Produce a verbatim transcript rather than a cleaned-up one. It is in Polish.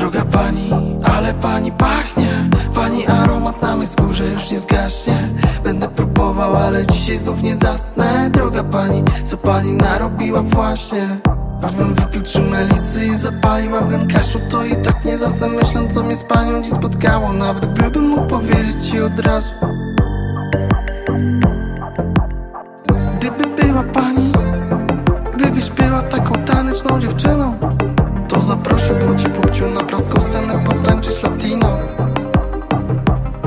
Droga pani, ale pani pachnie. Pani aromat na mej skórze już nie zgaśnie. Będę próbował, ale dzisiaj znów nie zasnę. Droga pani, co pani narobiła właśnie? Aż bym wypił trzy melisy i zapaliła w gękaszu, to i tak nie zasnę, myśląc, co mnie z panią dziś spotkało. Nawet gdybym mógł powiedzieć ci od razu. Gdyby była pani, gdybyś była taką taneczną dziewczyną, to zaprosiłbym cię płciu na praską